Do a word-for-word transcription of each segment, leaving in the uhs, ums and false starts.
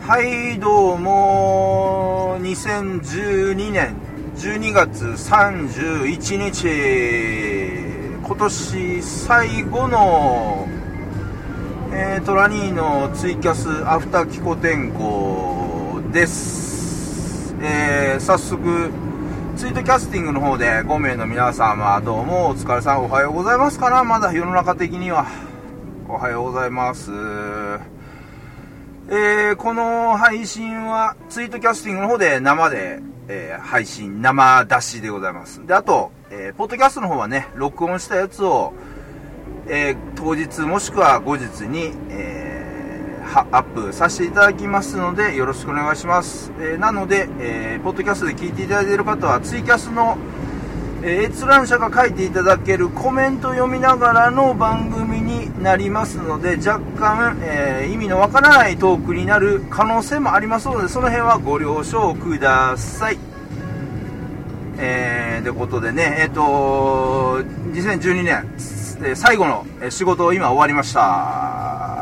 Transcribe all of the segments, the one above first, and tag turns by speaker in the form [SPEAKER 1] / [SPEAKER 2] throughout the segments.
[SPEAKER 1] はいどうも、にせんじゅうにねんじゅうにがつさんじゅういちにち、今年最後の、えー、トラニーのツイキャスアフターキコ天候です。えー、早速ツイートキャスティングの方でごめいの皆様どうもお疲れさん、おはようございますかな。まだ世の中的にはおはようございます。えー、この配信はツイートキャスティングの方で生で、えー、配信生出しでございます。で、あと、えー、ポッドキャストの方はね、録音したやつを、えー、当日もしくは後日に、えー、アップさせていただきますのでよろしくお願いします。えー、なので、えー、ポッドキャストで聞いていただいている方はツイキャスの、えー、閲覧者が書いていただけるコメントを読みながらの番組になりますので、若干、えー、意味のわからないトークになる可能性もありますので、その辺はご了承ください。えー、ということでね、えっ、ー、とにせんじゅうにねん、えー、最後の仕事を今終わりました。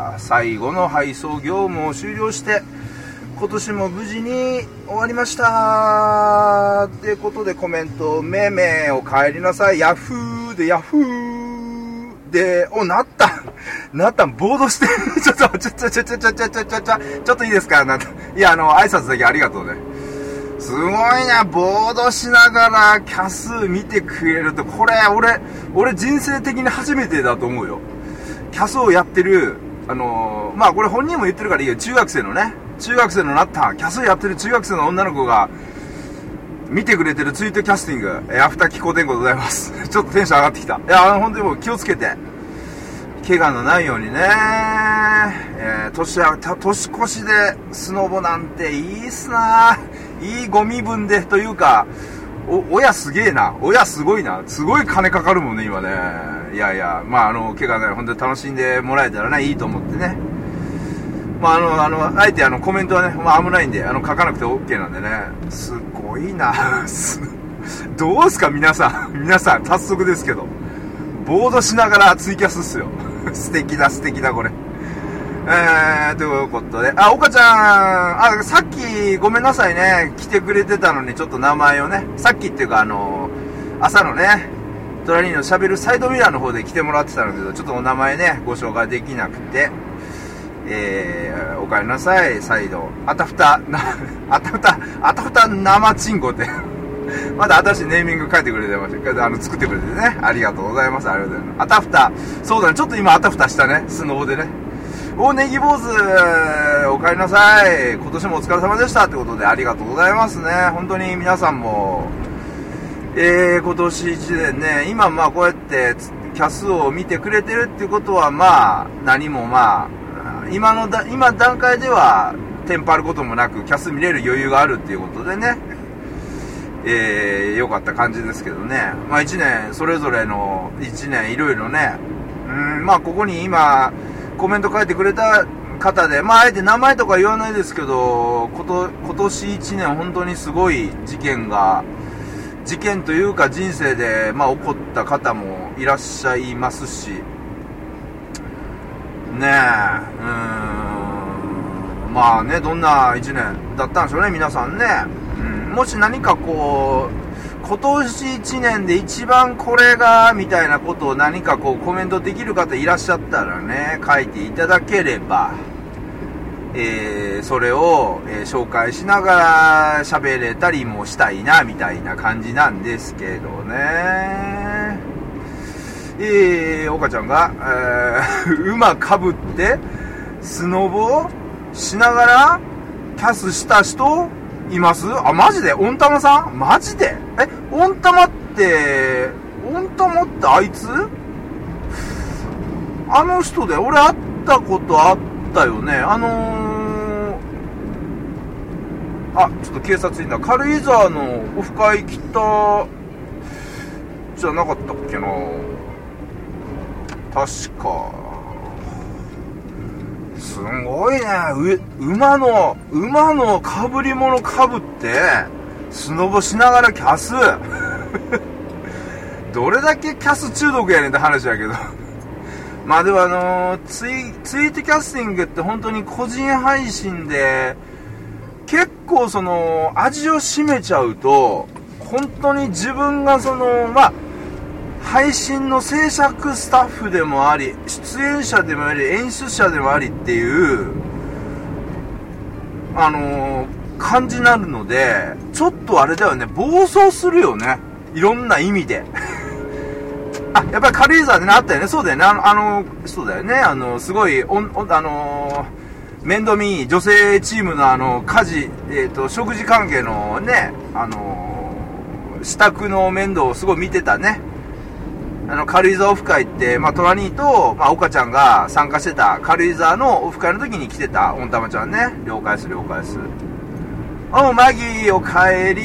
[SPEAKER 1] 最後の配送業務を終了して今年も無事に終わりましたということで、コメント、めめお帰りなさい、ヤフーでヤフーで、お、なったなったボードしてるちょっと、ちょ、ちょ、ちょ、ちょ、ちょ、ちょ、ちょ、ちょ、ちょ、ちょっといいですかなんて、いや、あの、挨拶だけありがとうね。すごいな、ボードしながらキャス見てくれると、これ、俺、俺人生的に初めてだと思うよ。キャスをやってる、あのー、まあこれ本人も言ってるからいいよ、中学生のね、中学生のなったキャスやってる中学生の女の子が見てくれてるツイートキャスティング、えー、アフターキコ天候でございます。ちょっとテンション上がってきた。いや、本当にもう気をつけて、怪我のないようにね、えー、年や年越しでスノボなんていいっすな、いいゴミ分でというか、お親すげえな、親すごいな、すごい金かかるもんね今ね。いやいや、まああの怪我ない、本当に楽しんでもらえたらね、いいと思ってね。まああの、あの、あえてあのコメントはね、まあ危ないんで、あの書かなくて OK なんでね。すごいなどうすか皆さん、皆さん、早速ですけど、ボードしながらツイキャスっすよ素敵だ、素敵だ、これ。えー、ということで、あ、岡ちゃん、あ、さっきごめんなさいね、来てくれてたのにちょっと名前をね、さっきっていうかあの、朝のね、トラニーのしゃべるサイドミラーの方で来てもらってたんだけど、ちょっとお名前ね、ご紹介できなくて、えー、おかえりなさい、再度。あたふた、な、あたふた、あたふた生チンコって。まだ新しいネーミング書いてくれてましたけど、あの、作ってくれてね。ありがとうございます。ありがとうございます。あたふた。そうだね、ちょっと今あたふたしたね。スノボでね。お、ネギ坊主、おかえりなさい。今年もお疲れ様でしたってことで、ありがとうございますね。本当に皆さんも、えー、今年いちねんね、今まあこうやってキャスを見てくれてるってことは、まあ、何もまあ、今のだ、今段階では、テンパることもなく、キャス見れる余裕があるっていうことでね、えー、良かった感じですけどね。まあいちねん、それぞれのいちねん、いろいろね、うん、まあここに今、コメント書いてくれた方で、まああえて名前とか言わないですけど、こと、今年いちねん本当にすごい事件が、事件というか人生で、まあ起こった方もいらっしゃいますし、ねえ、うーん、まあね、どんないちねんだったんでしょうね、皆さんね。うん、もし何かこう、今年いちねんで一番これが、みたいなことを何かこうコメントできる方いらっしゃったらね、書いていただければ、えー、それを、えー、紹介しながら喋れたりもしたいな、みたいな感じなんですけどね。えー、岡ちゃんが、えー、馬かぶってスノボしながらキャスした人います？あ、マジで？オンタマさん？マジで？え、オンタマって、オンタマってあいつ？あの人で、俺会ったことあったよね。あのー、あ、ちょっと警察いた。軽井沢のオフ会来た、じゃなかったっけな。確か、すごいね、馬の馬のかぶり物かぶってスノボしながらキャスどれだけキャス中毒やねんって話やけどまあでもあのー、ツイ、ツイートキャスティングって本当に個人配信で結構その味を占めちゃうと本当に自分がそのまあ配信の制作スタッフでもあり出演者でもあり演出者でもありっていうあのー、感じになるのでちょっとあれだよね、暴走するよね、いろんな意味であ、やっぱり軽井沢でねあったよね、そうだよね、あの、あのそうだよね、あのすごいおんおあのー面倒見いい女性チームのあの家事、えーと、食事関係のね、あのー、支度の面倒をすごい見てたね。あの、軽井沢オフ会って、まあ、トラニーと、まあ、岡ちゃんが参加してた軽井沢のオフ会の時に来てた、オンタマちゃんね。了解す、了解す。おう、マギー、お帰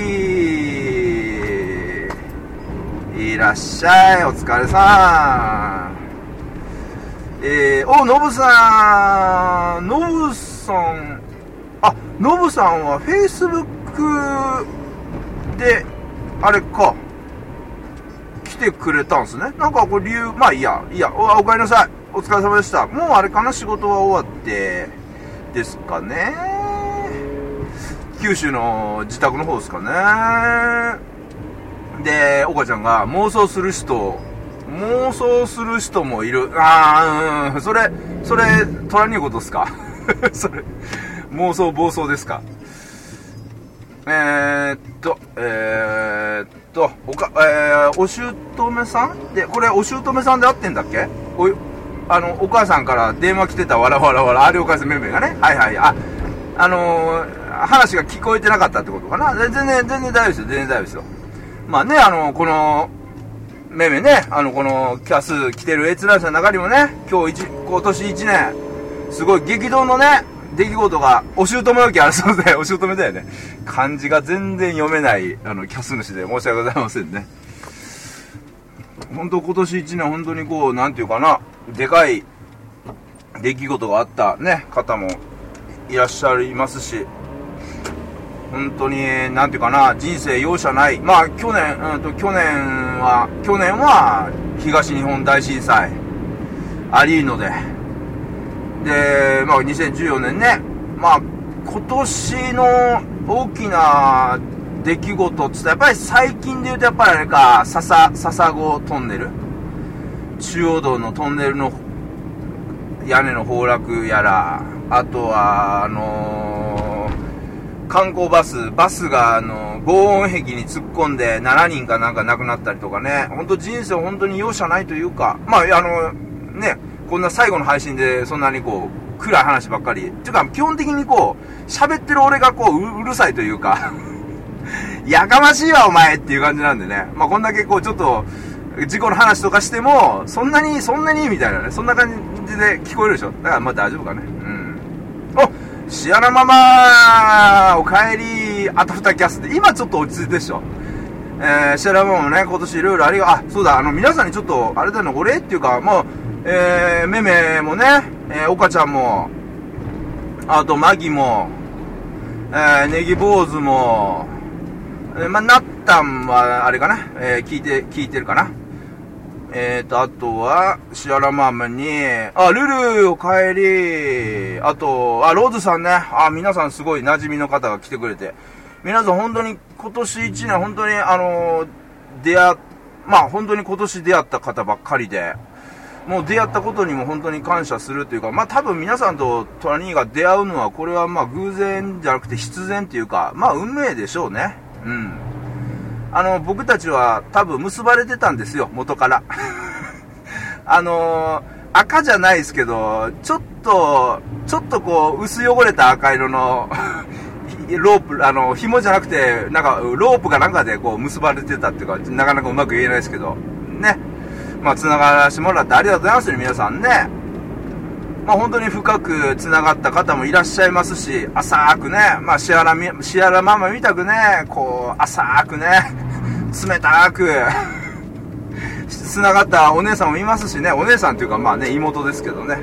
[SPEAKER 1] り。いらっしゃい、お疲れさん。えー、お、ノブさん、ノブさん、あ、ノブさんはフェイスブックで、あれか、来てくれたんですね。なんかこれ理由、まあいいや、いいや、お、お帰りなさい。お疲れ様でした。もうあれかな、仕事は終わって、ですかね。九州の自宅の方ですかね。で、岡ちゃんが妄想する人、妄想する人もいる。あー、うん、それ、それ、トラニーことですかそれ、妄想暴走ですか。えーっと、えーっと、おか、えー、お姑さんで、これ、お姑さんで合ってんだっけ？お、あの、お母さんから電話来てた、わらわらわら、あれおかせめめがね。はいはい。あ、あのー、話が聞こえてなかったってことかな。全然、全然大丈夫ですよ、全然大丈夫ですよ。まあね、あの、この、めめね、あの、この、キャス来てる閲覧者の中にもね、今日一、今年一年、すごい激動のね、出来事が、お姑よきあるそうで、お姑だよね。漢字が全然読めない、あの、キャス主で申し訳ございませんね。本当今年一年、本当にこう、なんていうかな、でかい出来事があったね、方もいらっしゃいますし、本当に、なんていうかな、人生容赦ない。まあ、去年、うんと、去年は、去年は、東日本大震災、ありので、で、まあ、にせんじゅうよねんね、まあ、今年の大きな出来事っつったら、やっぱり最近で言うと、やっぱりあれか、笹、笹子トンネル、中央道のトンネルの屋根の崩落やら、あとは、あのー、観光バス、バスがあの、防音壁に突っ込んでしちにんかなんか亡くなったりとかね、ほんと人生本当に容赦ないというか、まあ、あの、ね、こんな最後の配信でそんなにこう、暗い話ばっかり、っていうか基本的にこう、喋ってる俺がこう、う, うるさいというか、やかましいわお前っていう感じなんでね、まあこんだけこう、ちょっと、事故の話とかしても、そんなに、そんなにみたいなね、そんな感じで聞こえるでしょ。だからまあ大丈夫かね。うん。おシアラママお帰り、あとふたキャスで、今ちょっと落ち着いてでしょ。えー、シアラママもね、今年いろいろありが、あ、そうだ、あの、皆さんにちょっと、あれだよね、お礼っていうか、もう、えー、めめもね、えー、おかちゃんも、あと、マギも、えー、ネギ坊主も、えー、まあ、なったんは、あれかな、えー、聞いて、聞いてるかな。えーと、あとは、シアラママに、あ、ルル、お帰り。あと、あ、ローズさんね。あ、皆さんすごい馴染みの方が来てくれて。皆さん本当に今年一年、本当にあのー、出会、まあ本当に今年出会った方ばっかりで、もう出会ったことにも本当に感謝するというか、まあ多分皆さんとトラニーが出会うのは、これはまあ偶然じゃなくて必然というか、まあ運命でしょうね。うん。あの、僕たちは多分結ばれてたんですよ、元から。あのー、赤じゃないですけど、ちょっと、ちょっとこう、薄汚れた赤色の、ロープ、あの、紐じゃなくて、なんか、ロープかなんかでこう、結ばれてたっていうか、なかなかうまく言えないですけど、ね。まあ、繋がらせてもらってありがとうございますね、皆さんね。まあ、本当に深く繋がった方もいらっしゃいますし、浅くね、まあ、シアラミ、シアラママみたくね、こう、浅くね、冷たく、繋がったお姉さんもいますしね、お姉さんっていうか、まあね、妹ですけどね。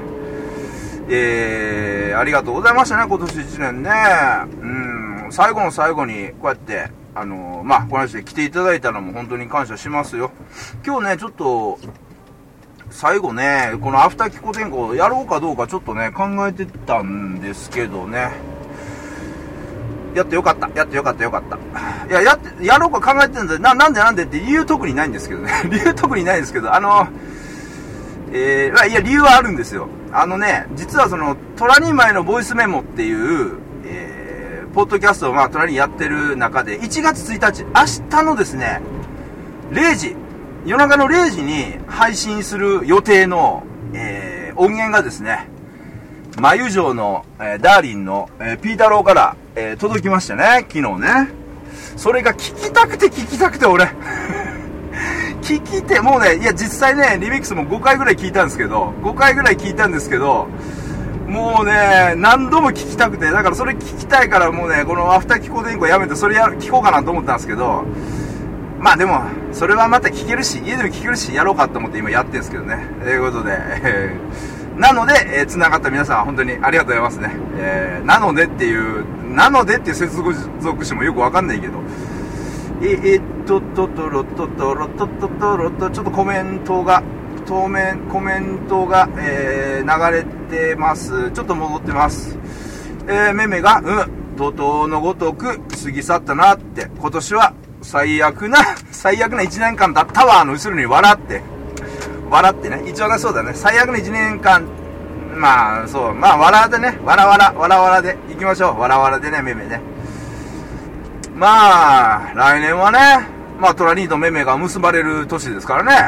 [SPEAKER 1] えー、ありがとうございましたね、今年一年ね。うん、最後の最後に、こうやって、あのー、まあ、この話で来ていただいたのも本当に感謝しますよ。今日ね、ちょっと、最後ね、このアフターキコ天候やろうかどうかちょっとね、考えてたんですけどね。 やってよかった。やってよかったよかった。いや、やって、やろうか考えてるんで、な、なんでなんでって理由特にないんですけどね。理由特にないんですけど、あの、えー、いや、理由はあるんですよ。あのね、実はその、トラニーマイのボイスメモっていう、えー、ポッドキャストをまあ、トラニーやってる中で、いちがつついたち、明日のですね、れいじ、夜中のれいじに配信する予定の、えー、音源がですね、眉城の、えー、ダーリンの、えー、ピータローから、えー、届きましたね、昨日ね。それが聞きたくて聞きたくて俺。聞きて、もうね、いや実際ね、リミックスもごかいぐらい聞いたんですけど、ごかいぐらい聞いたんですけど、もうね、何度も聞きたくて、だからそれ聞きたいからもうね、このアフターキコ電話やめてそれや聞こうかなと思ったんですけど、まあでも、それはまた聞けるし、家でも聞けるし、やろうかと思って今やってるんですけどね。ということで、えー、なので、えー、繋がった皆さん本当にありがとうございますね。えー、なのでっていう、なのでっていう接続詞もよくわかんないけど、えー、えー、っと、と、と、ろ、と、と、ろ、と、と、と、ろ、と、ちょっとコメントが、当面、コメントが、えー、流れてます。ちょっと戻ってます。えー、めめが、うん、怒涛のごとく過ぎ去ったなって、今年は最悪な、最悪ないちねんかんだったわの後ろに笑って、笑ってね、一応ね、そうだね、最悪のいちねんかん、まあ、そう、まあ、笑ってね、笑わら、笑わらで、行きましょう、笑わらでね、めめね。まあ、来年はね、まあ、トラニーとメメが結ばれる年ですからね。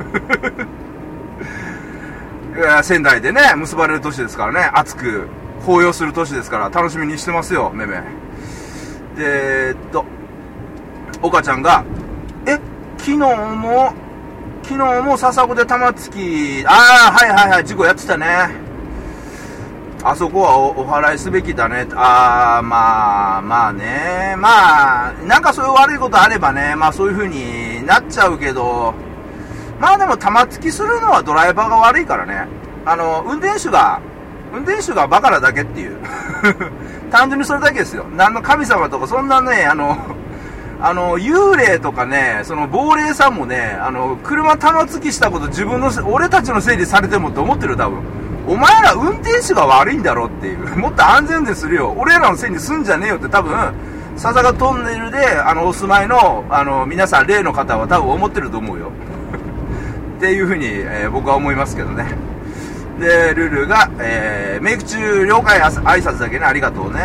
[SPEAKER 1] 仙台でね、結ばれる年ですからね、熱く抱擁する年ですから、楽しみにしてますよ、メメ。で、えっと、岡ちゃんが、え、昨日も、昨日も笹子で玉突き、ああ、はいはいはい、事故やってたね。あそこは お, お払いすべきだね。ああ、まあ、まあね。まあ、なんかそういう悪いことあればね、まあそういう風になっちゃうけど、まあでも玉突きするのはドライバーが悪いからね。あの、運転手が、運転手がバカなだけっていう。単純にそれだけですよ。何の神様とか、そんなね、あの、あの、幽霊とかね、その亡霊さんもね、あの、車玉突きしたこと自分の、俺たちのせいにされてもって思ってる多分。お前ら運転手が悪いんだろっていう。もっと安全運転するよ。俺らのせいにすんじゃねえよって多分、笹ヶトンネルで、あの、お住まいの、あの、皆さん、例の方は多分思ってると思うよ。っていうふうに、えー、僕は思いますけどね。で、ルルが、えー、メイク中、了解、挨拶だけね、ありがとうね。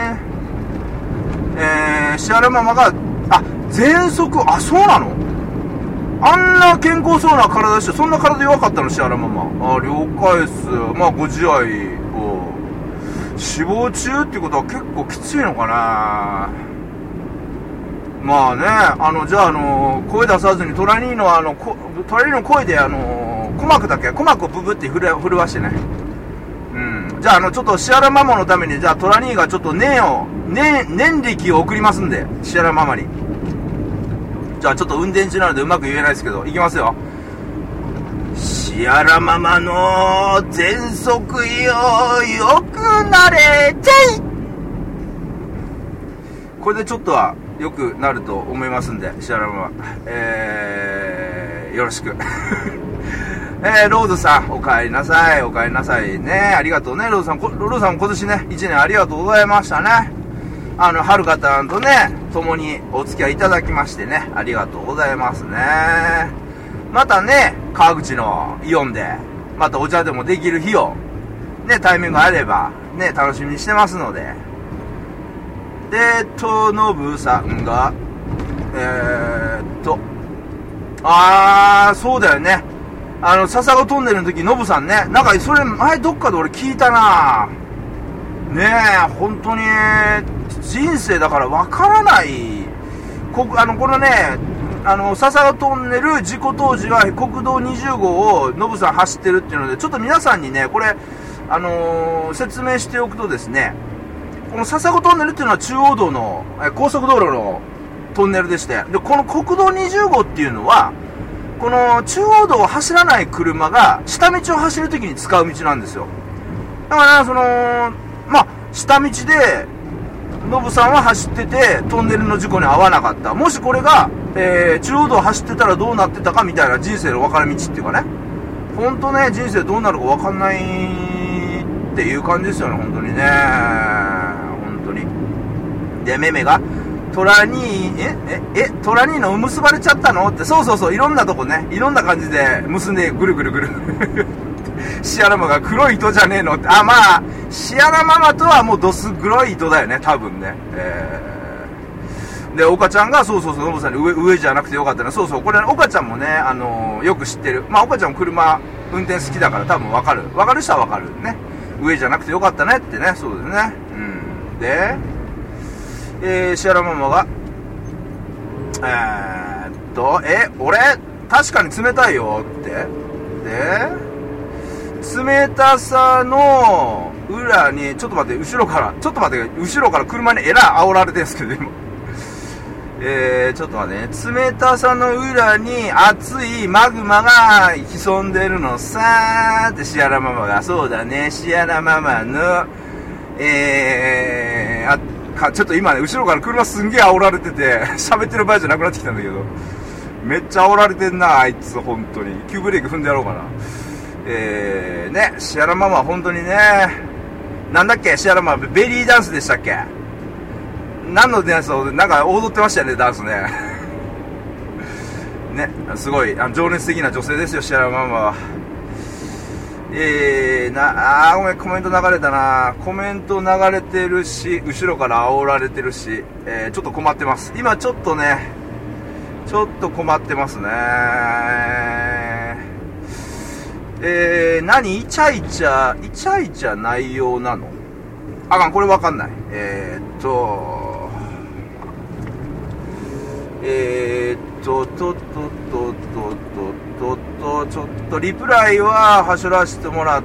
[SPEAKER 1] えー、シアラママが、あ、喘息、あ、そうなの？あんな健康そうな体して、そんな体弱かったの、シアラママ。あ、了解っす。まあ、ご自愛を。死亡中っていうことは結構きついのかな。まあね、あの、じゃあ、あの、声出さずに、トラニーのあの、トラニーの声で、あの、鼓膜だけ、鼓膜をブブって震わしてね。うん。じゃあ、あの、ちょっとシアラママのために、じゃあ、トラニーがちょっと念を、念、念力を送りますんで、シアラママに。じゃあちょっと運転中なのでうまく言えないですけど、いきますよ。シアラママの喘息よ、よくなれちゃい。これでちょっとは良くなると思いますんで、シアラママ、えー、よろしく。えー、ロードさん、お帰りなさい、お帰りなさいね。ありがとうね、ロードさん。ロードさんも今年ね、いちねんありがとうございましたね。あの、はるかたんとね、共にお付き合いいただきましてね、ありがとうございますね。またね、川口のイオンで、またお茶でもできる日を、ね、タイミングがあれば、ね、楽しみにしてますので。で、と、のぶさんが、えーっと、あー、そうだよね。あの、笹子トンネルの時、のぶさんね、なんか、それ、前どっかで俺聞いたなねえ、本当に、人生だからわからない。こ、あの、このね、あの、笹子トンネル事故当時は国道にじゅうごをノブさん走ってるっていうので、ちょっと皆さんにね、これ、あのー、説明しておくとですね、この笹子トンネルっていうのは中央道の、え高速道路のトンネルでして、で、この国道にじゅうごっていうのは、この中央道を走らない車が下道を走るときに使う道なんですよ。だから、その、まあ、下道で、ノブさんは走ってて、トンネルの事故に遭わなかった。もしこれが、えー、中央道を走ってたらどうなってたかみたいな人生の分かれ道っていうかね。ほんとね、人生どうなるか分かんないっていう感じですよね、ほんとにね。ほんとに。 で、めめが、トラニー、え、え、え、トラニーの結ばれちゃったのって、そうそうそう、いろんなとこね、いろんな感じで結んで、ぐるぐるぐる。シアラマが黒い糸じゃねえのって、あ、まあ、シアラママとはもうどす黒い糸だよね、多分ね。えー、で、岡ちゃんが、そうそうそう、ノブさんに上、上じゃなくてよかったな。そうそう、これ、岡ちゃんもね、あのー、よく知ってる。まあ、岡ちゃんも車、運転好きだから多分わかる。わかる人はわかるね。上じゃなくてよかったねってね、そうですね。うん。で、えー、シアラママが、えーっと、え、俺、確かに冷たいよって。で、冷たさの裏に、ちょっと待って、後ろから、ちょっと待って、後ろから車にえらい煽られてるんですけど、今。えー、ちょっと待ってね。冷たさの裏に熱いマグマが潜んでるのさーってシアラママが、そうだね、シアラママの、えー、あ、か、ちょっと今ね、後ろから車すんげえ煽られてて、喋ってる場合じゃなくなってきたんだけど、めっちゃ煽られてんな、あいつ、本当に。急ブレーキ踏んでやろうかな。えー、ね、シアラママは本当にね、なんだっけ、シアラママ、ベリーダンスでしたっけ？何のダンスを、なんか踊ってましたよね、ダンスね。ね、すごい、あの情熱的な女性ですよ、シアラママは。えー、な、あー、ごめん、コメント流れたな。コメント流れてるし、後ろから煽られてるし、えー、ちょっと困ってます。今ちょっとね、ちょっと困ってますね。えー、何イチャイチャ、イチャイチャ内容なの？あかん、これわかんない。えーっと、えーっと、と、と、と、と、と、と、と、ちょっとリプライははしょらせてもらって、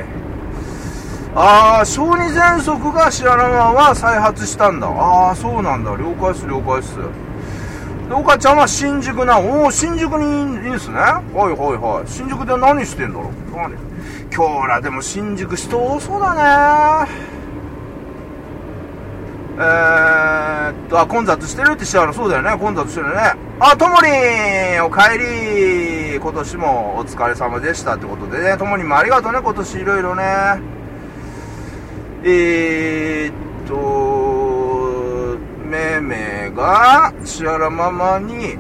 [SPEAKER 1] あー、小児喘息がシアラマは再発したんだ。あー、そうなんだ。了解っす、了解っす。で、岡ちゃんは新宿な。おー、新宿にいいんすね。はいはいはい。新宿で何してんだろう。何？今日らでも新宿人多そうだね。えーっと、あ、混雑してるってシアラ、そうだよね。混雑してるね。あ、ともりん、お帰り。今年もお疲れ様でしたってことでね。ともりんもありがとうね、今年いろいろね。えーっと、めめがシアラママに、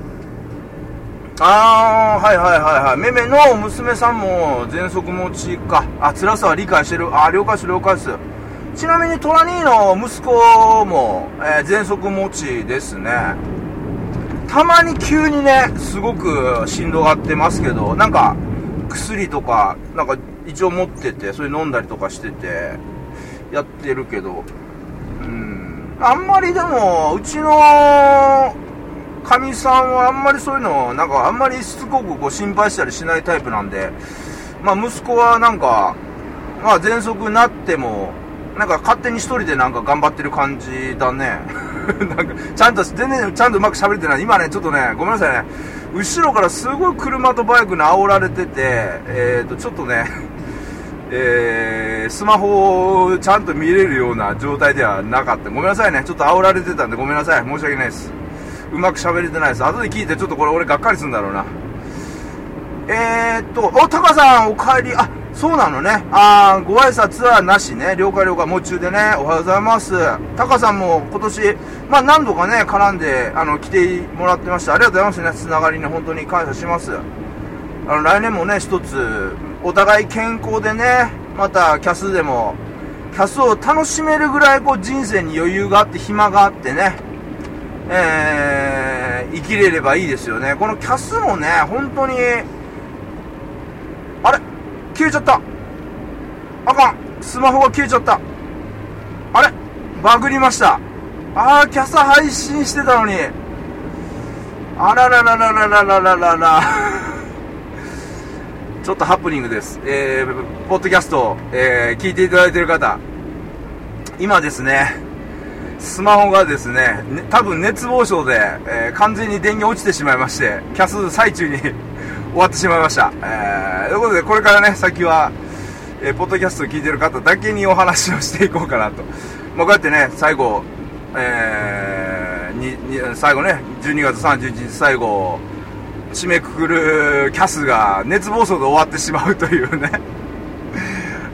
[SPEAKER 1] あー、はいはいはいはい、めめの娘さんも喘息持ちか。あ、辛さは理解してる。あ、了解です、了解です。ちなみにトラニーの息子も、えー、喘息持ちですね。たまに急にね、すごくしんどがってますけど、なんか薬とかなんか一応持ってて、それ飲んだりとかしててやってるけど、うん、あんまりでもうちのかみさんはあんまりそういうのなんかあんまりしつこくこう心配したりしないタイプなんで、まあ息子はなんかまあ喘息になってもなんか勝手に一人でなんか頑張ってる感じだね。なんかちゃんと全然ちゃんとうまく喋れてない。今ねちょっとねごめんなさいね。後ろからすごい車とバイクに煽られてて、えーとちょっとね、えー、スマホをちゃんと見れるような状態ではなかった。ごめんなさいね。ちょっと煽られてたんでごめんなさい。申し訳ないです。うまく喋れてないです。後で聞いてちょっとこれ俺がっかりするんだろうな。えーと、お、タカさんお帰り。あ、そうなのね。あー、ご挨拶はなしね。了解了解。夢中でね。おはようございます。タカさんも今年、まあ何度かね、絡んで、あの、来てもらってました。ありがとうございますね。つながりに本当に感謝します。あの、来年もね、一つ、お互い健康でね、またキャスでも、キャスを楽しめるぐらい、こう、人生に余裕があって、暇があってね、えー、生きれればいいですよね。このキャスもね、本当に、あれ消えちゃった。あかん。スマホが消えちゃった。あれバグりました。あー、キャス配信してたのに。あらららららららららら。ちょっとハプニングです。えー、ポッドキャスト、えー、聞いていただいている方。今ですね、スマホがですね、ね多分熱暴症で、えー、完全に電源落ちてしまいまして、キャス最中に終わってしまいました。えー、ということで、これからね、先は、えー、ポッドキャストを聞いている方だけにお話をしていこうかなと。まあ、こうやってね、最後、えー、にに最後ね、じゅうにがつさんじゅういちにち最後、締めくくるキャスが熱暴走で終わってしまうというね、え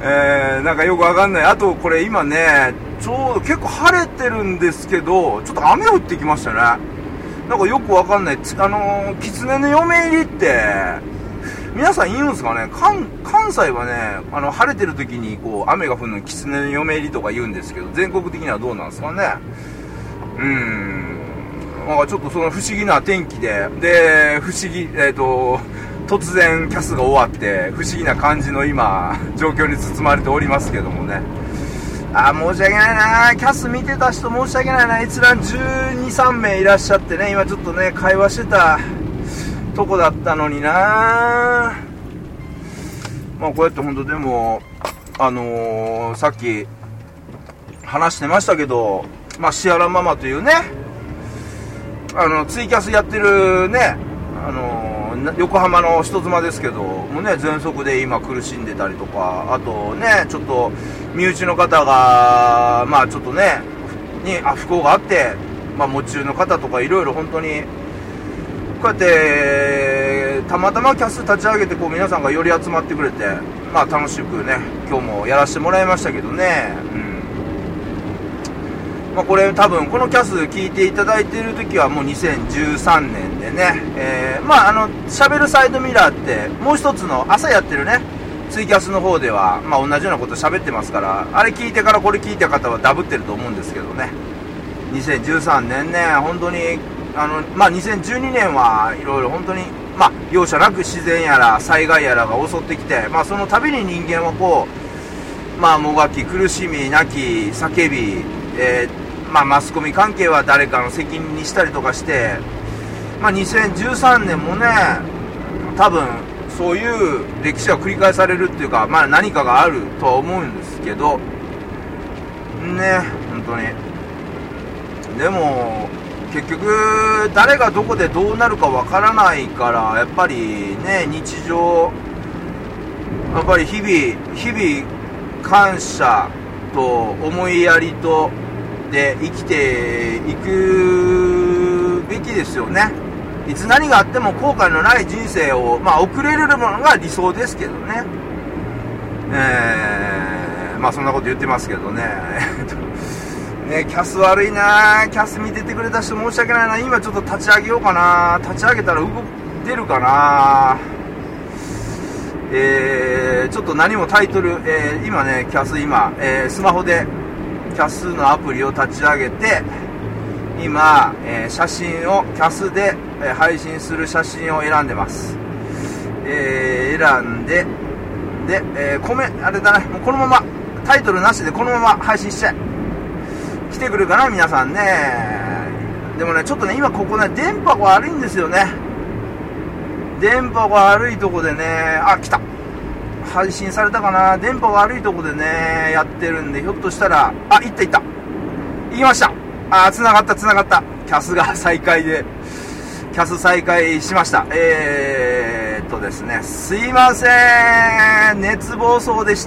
[SPEAKER 1] えー、なんかよくわかんない。あとこれ今ね、ちょうど結構晴れてるんですけど、ちょっと雨降ってきましたね。なんかよくわかんない。あのー、狐の嫁入りって、皆さん言うんですかね。関、関西はね、あの、晴れてる時にこう、雨が降るのに狐の嫁入りとか言うんですけど、全国的にはどうなんですかね。うーん。なんかちょっとその不思議な天気で、で、不思議、えっと、突然キャスが終わって不思議な感じの今状況に包まれておりますけどもね。あー、申し訳ないな、キャス見てた人申し訳ないな。閲覧じゅうに、さんめいいらっしゃってね、今ちょっとね会話してたとこだったのにな。まあこうやって本当でもあのー、さっき話してましたけど、まあシアラママというね、あのツイキャスやってるね、あのー横浜の人妻ですけどもうね、喘息で今苦しんでたりとか、あとねちょっと身内の方がまあちょっとねにあ不幸があって、まあ喪中の方とかいろいろ本当にこうやってたまたまキャス立ち上げてこう皆さんがより集まってくれて、まあ楽しくね今日もやらせてもらいましたけどね。うん、まあ、これ多分このキャス聞いていただいている時はもうにせんじゅうさんねんでね、えー、まああの喋るサイドミラーってもう一つの朝やってるねツイキャスの方ではまあ同じようなこと喋ってますから、あれ聞いてからこれ聞いた方はダブってると思うんですけどね。にせんじゅうさんねんね、本当にあのまあにせんじゅうにねんはいろいろ本当にまあ容赦なく自然やら災害やらが襲ってきて、まあその度に人間はこうまあもがき苦しみ泣き叫び、えーまあ、マスコミ関係は誰かの責任にしたりとかして、まあ、にせんじゅうさんねんもね多分そういう歴史が繰り返されるっていうか、まあ、何かがあるとは思うんですけどね、本当に。でも結局誰がどこでどうなるかわからないから、やっぱりね日常やっぱり日々日々感謝と思いやりとで生きていくべきですよね。いつ何があっても後悔のない人生を、まあ、送れるのが理想ですけどね。えー、まあそんなこと言ってますけどね。ね、キャス悪いな、キャス見ててくれた人申し訳ないな。今ちょっと立ち上げようかな。立ち上げたら動出るかな。えー、ちょっと何もタイトル、えー、今ねキャス今、えー、スマホでキャスのアプリを立ち上げて今、えー、写真をキャスで、えー、配信する写真を選んでます。えー、選んでで、えー、コメあれだね、もうこのままタイトルなしでこのまま配信しちゃえ。来てくるかな皆さんね。でもねちょっとね今ここね電波が悪いんですよね。電波が悪いとこでね、あ来た配信されたかな。電波が悪いとこでねやってるんで、ひょっとしたらあ行った行った行きました。あ繋がった繋がった。キャスが再開でキャス再開しました。えーっとですねすいません熱暴走でした。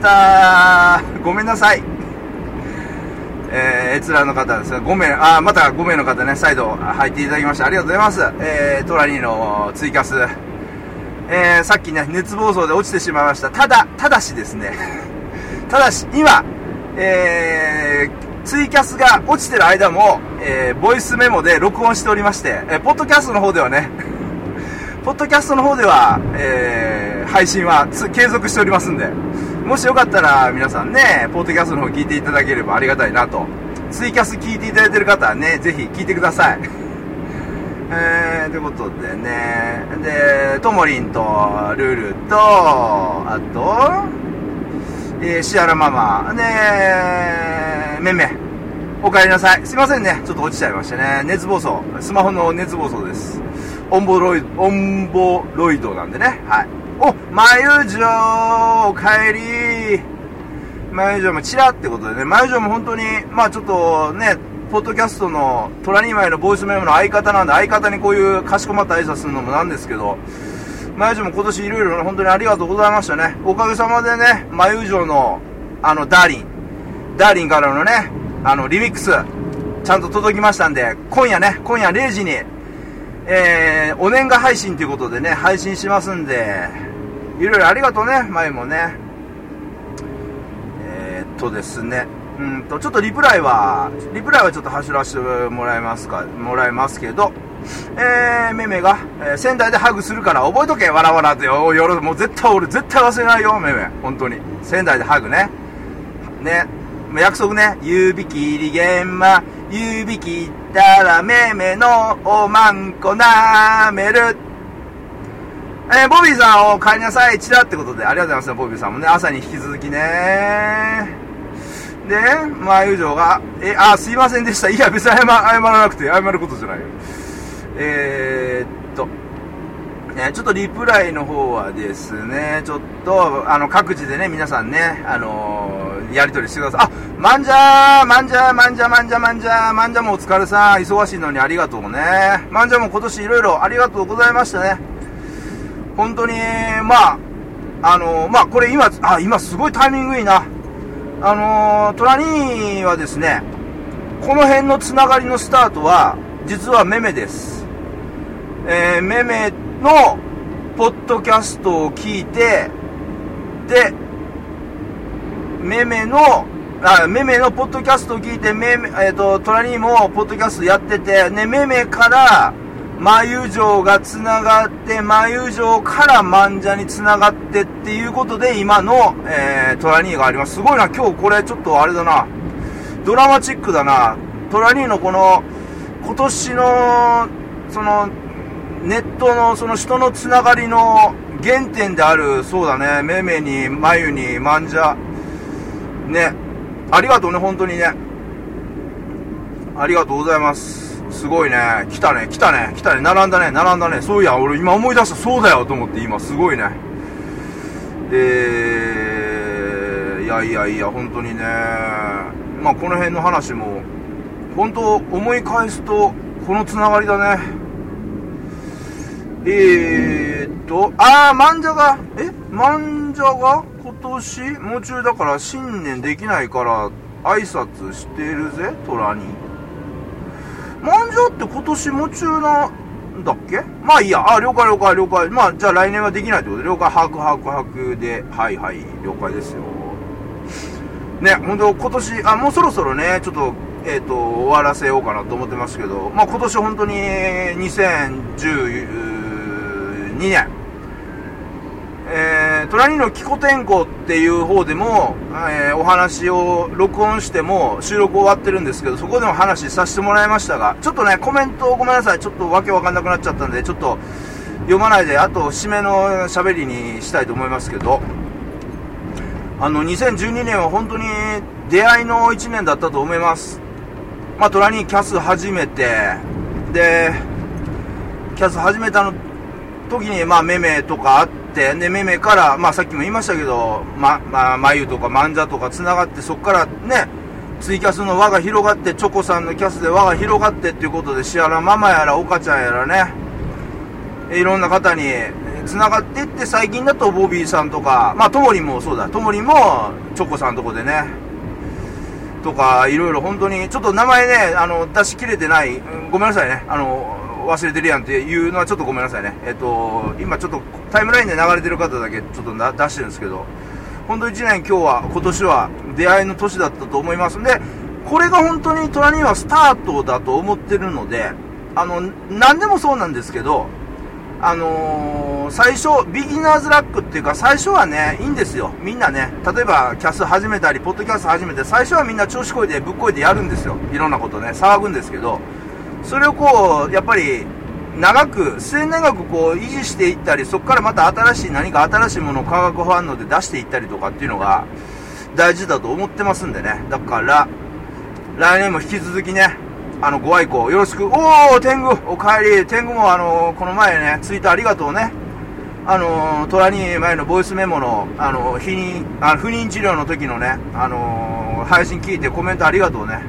[SPEAKER 1] ごめんなさい。えー、閲覧の方ですねごめん、あまたごめんの方ね再度入っていただきましてありがとうございます。えー、トラニーのツイキャス、えー、さっきね熱暴走で落ちてしまいました。ただただしですねただし今、えー、ツイキャスが落ちてる間も、えー、ボイスメモで録音しておりまして、えー、ポッドキャストの方ではねポッドキャストの方では、えー、配信は継続しておりますんで、もしよかったら皆さんねポッドキャストの方聞いていただければありがたいなと。ツイキャス聞いていただいてる方はねぜひ聞いてください。えー、ということでね、でともりんとルルとあと、えー、シアラママでめんめんおかえりなさい。すいませんねちょっと落ちちゃいましたね。熱暴走、スマホの熱暴走です。オンボロイドオンボロイドなんでね。はい。おまゆじょおかえり。まゆじょもチラってことでね、まゆじょも本当にまあちょっとねポッドキャストのトラニーマイのボイスメモの相方なんで、相方にこういうかしこまった挨拶するのもなんですけど、まゆじょも今年いろいろ本当にありがとうございましたね。おかげさまでねまゆじょのあのダーリンダーリンからのねあのリミックスちゃんと届きましたんで、今夜ね今夜れいじにえー、お年賀配信ということでね配信しますんで、いろいろありがとうねまゆもね。 とですね、うんと、ちょっとリプライは、リプライはちょっと走らせてもらいますか、もらいますけど、えー、めめが、えー、仙台でハグするから覚えとけ、わらわらってよ、よろ、もう絶対俺、絶対忘れないよ、めめ。本当に。仙台でハグね。ね。約束ね。指切り玄馬、指切ったらめめのおまんこなめる。えー、ボビーさんを帰りなさい、チラってことで、ありがとうございます、ボビーさんもね、朝に引き続きね。で、まあ、友情が、え、あ、すいませんでした。いや、別に謝、謝らなくて、謝ることじゃないよ。えー、っと、ね、ちょっとリプライの方はですね、ちょっと、あの、各自でね、皆さんね、あのー、やりとりしてください。あ、まんじゃー、まんじゃー、まんじゃー、まんじゃー、まんじゃー、まんじゃもお疲れさん。忙しいのにありがとうね。まんじゃも今年いろいろありがとうございましたね。本当に、まあ、あのー、まあ、これ今、あ、今すごいタイミングいいな。あのー、トラニーはですね、この辺のつながりのスタートは、実はメメです。えー、メメの、ポッドキャストを聞いて、で、メメの、あ、メメのポッドキャストを聞いて、メメ、えっと、トラニーもポッドキャストやってて、ね、メメから、マユ城がつながって、マユ城からマンジャにつながってっていうことで、今の、えー、トラニーがあります。すごいな、今日これちょっとあれだな。ドラマチックだな。トラニーのこの、今年の、その、ネットのその人のつながりの原点である、そうだね、メメに、マユに、マンジャ。ね。ありがとうね、本当にね。ありがとうございます。すごいね。来たね、来たね、来たね。並んだね、並んだね。そういや、俺今思い出した。そうだよと思って、今、すごいね。えー、いやいやいや、本当にね。まあ、この辺の話も、本当、思い返すと、このつながりだね。えーっと、あー、マンジャが、えマンジャが今年、夢中だから新年できないから、挨拶してるぜ、トラに。マンジャって今年夢中なんだっけ？まあいいや。あ、了解了解了解。まあ、じゃあ来年はできないってことで、了解、把握把握把握で、はいはい、了解ですよ。ね、ほんと今年、あ、もうそろそろね、ちょっと、えっと、終わらせようかなと思ってますけど、まあ今年本当ににせんじゅうにねん、えー、トラニーのキコ天候っていう方でも、えー、お話を録音しても収録終わってるんですけど、そこでも話させてもらいましたが、ちょっとね、コメントごめんなさい、ちょっとわけわかんなくなっちゃったんで、ちょっと読まないで、あと締めの喋りにしたいと思いますけど、あの、にせんじゅうにねんは本当に出会いのいちねんだったと思います。まあ、トラニーキャス始めて、で、キャス始めたの時に、まあ、メメとかあって、で、メメから、まあ、さっきも言いましたけど、ま、まあ、マユとかマンジャとか繋がって、そこからね、ツイキャスの輪が広がって、チョコさんのキャスで輪が広がってっていうことで、シアラママやら、オカちゃんやらね、いろんな方に繋がっていって、最近だとボビーさんとか、まあ、ともりんもそうだ、ともりんも、チョコさんとこでね、とか、いろいろ本当に、ちょっと名前ね、あの、出し切れてない、ごめんなさいね、あの、忘れてるやんっていうのはちょっとごめんなさいね。えっと、今ちょっとタイムラインで流れてる方だけちょっと出してるんですけど、本当いちねん今日は、今年は出会いの年だったと思いますんで、これが本当にトラニーはスタートだと思ってるので、あの、何でもそうなんですけど、あのー、最初、ビギナーズラックっていうか、最初はね、いいんですよ。みんなね、例えばキャス始めたり、ポッドキャスト始めて、最初はみんな調子こいで、ぶっこいでやるんですよ。いろんなことね、騒ぐんですけど、それをこう、やっぱり、長く、末長くこう、維持していったり、そこからまた新しい、何か新しいものを化学反応で出していったりとかっていうのが、大事だと思ってますんでね。だから、来年も引き続きね、あの、ご愛顧よろしく。おー、天狗、お帰り。天狗もあの、この前ね、ツイッターありがとうね。あの、トラニー前のボイスメモの、あの、避妊、あの不妊治療の時のね、あの、配信聞いてコメントありがとうね。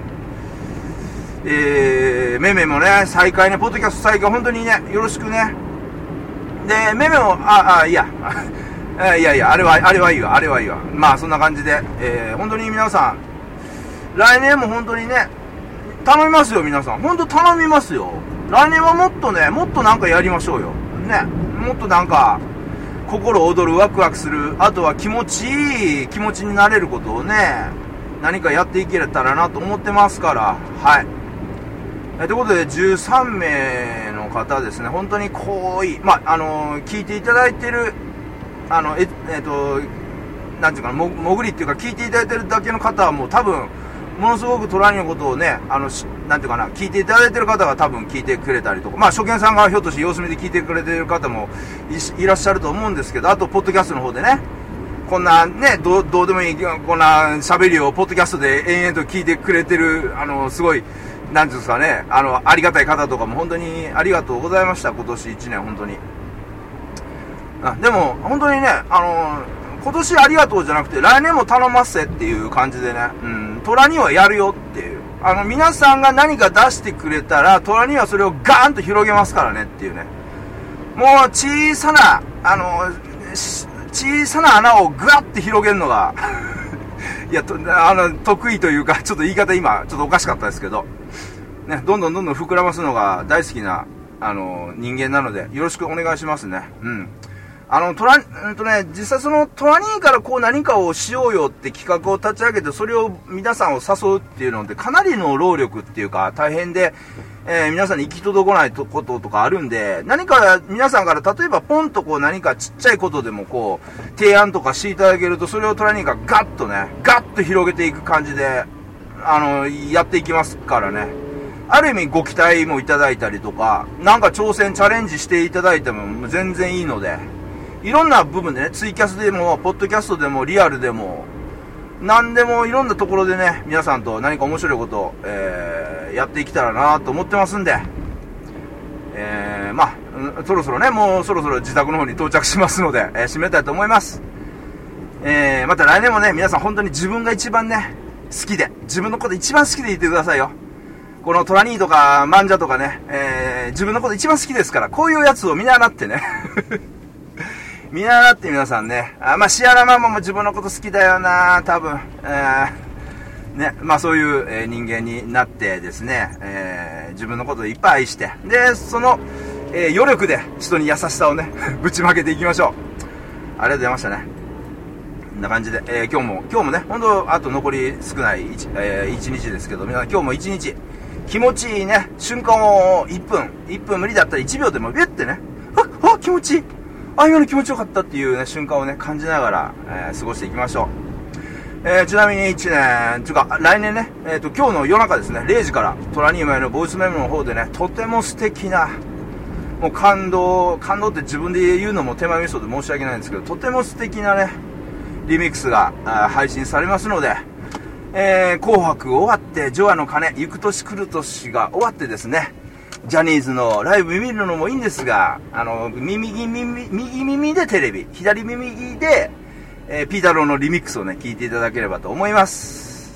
[SPEAKER 1] えー、メメもね、再開ね、ポッドキャスト再開、本当にね、よろしくね。で、メメも、あ、あ、いや、いやいや、あれは、あれはいいわ、あれはいいわ。まあ、そんな感じで、えー、本当に皆さん、来年も本当にね、頼みますよ、皆さん。本当頼みますよ。来年はもっとね、もっとなんかやりましょうよ。ね、もっとなんか、心躍る、ワクワクする、あとは気持ちいい気持ちになれることをね、 何かやっていけたらなと思ってますから、はい。えということで、じゅうさんめいの方ですね、本当に濃い、まあ、あのー、聞いていただいてる、あの、え、えっと、なんていうかな、も、潜りっていうか、聞いていただいてるだけの方はもう多分、ものすごくトラニのことをね、あの、なんていうかな、聞いていただいてる方が多分聞いてくれたりとか、まあ、初見さんがひょっとして様子見で聞いてくれてる方も い, いらっしゃると思うんですけど、あと、ポッドキャストの方でね、こんなね、どう、どうでもいい、こんな喋りをポッドキャストで延々と聞いてくれてる、あの、すごい、なんていうんですかね、あの、ありがたい方とかも本当にありがとうございました、今年いちねん、本当に。あ、でも、本当にね、あの、今年ありがとうじゃなくて、来年も頼ませっていう感じでね、うん、トラにはやるよっていう。あの、皆さんが何か出してくれたら、トラにはそれをガーンと広げますからねっていうね。もう、小さな、あの、小さな穴をグワッて広げるのが、いや、と、あの、得意というか、ちょっと言い方今、ちょっとおかしかったですけど、ね、どんどんどんどん膨らますのが大好きな、あの、人間なので、よろしくお願いしますね。うん。あの、トラ、うんとね、実際そのトラニーからこう何かをしようよって企画を立ち上げて、それを皆さんを誘うっていうのってかなりの労力っていうか大変で、えー、皆さんに行き届かないこととかあるんで、何か皆さんから例えばポンとこう何かちっちゃいことでもこう、提案とかしていただけると、それをトラニーがガッとね、ガッと広げていく感じで、あの、やっていきますからね。ある意味ご期待もいただいたりとか、なんか挑戦、チャレンジしていただいても全然いいので、いろんな部分でね、ツイキャスでも、ポッドキャストでも、リアルでも、なんでもいろんなところでね、皆さんと何か面白いことを、えー、やっていけたらなと思ってますんで、えー、まあ、そろそろね、もうそろそろ自宅の方に到着しますので、えー、締めたいと思います。えー、また来年もね、皆さん本当に自分が一番ね、好きで、自分のこと一番好きでいてくださいよ。このトラニーとか、マンジャとかね、えー、自分のこと一番好きですから、こういうやつを見習ってね、見習って皆さんね、あ、まあ、シアラママも自分のこと好きだよな多分、えー、ね、まあそういう、えー、人間になってですね、えー、自分のことをいっぱい愛して、で、その、えー、余力で人に優しさをね、ぶちまけていきましょう。ありがとうございましたね。こんな感じで、えー、今日も、今日もね、ほんと、あと残り少ない 1,、えー、いちにちですけど、皆さん今日もいちにち、気持ちいいね、瞬間をいっぷん、いっぷん無理だったらいちびょうでもビュッてね、あ、あ、気持ちいい。あ、今の気持ちよかったっていうね、瞬間をね、感じながら、えー、過ごしていきましょう。えー、ちなみにいちねん、というか、来年ね、えっと、今日の夜中ですね、れいじから、トラニウムへのボイスメモの方でね、とても素敵な、もう感動、感動って自分で言うのも手前味噌で申し訳ないんですけど、とても素敵なね、リミックスが配信されますので、えー、紅白終わって、ジョアの鐘、行く年来る年が終わってですね、ジャニーズのライブ見るのもいいんですが、あの、右耳、右耳でテレビ、左耳で、えー、ピータローのリミックスをね、聞いていただければと思います。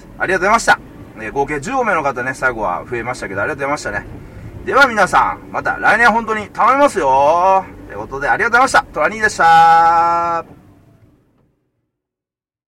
[SPEAKER 1] ありがとうございました。えー、合計じゅうごめいの方ね、最後は増えましたけど、ありがとうございましたね。では皆さん、また来年本当に頼みますよ。ということで、ありがとうございました。トラニーでした。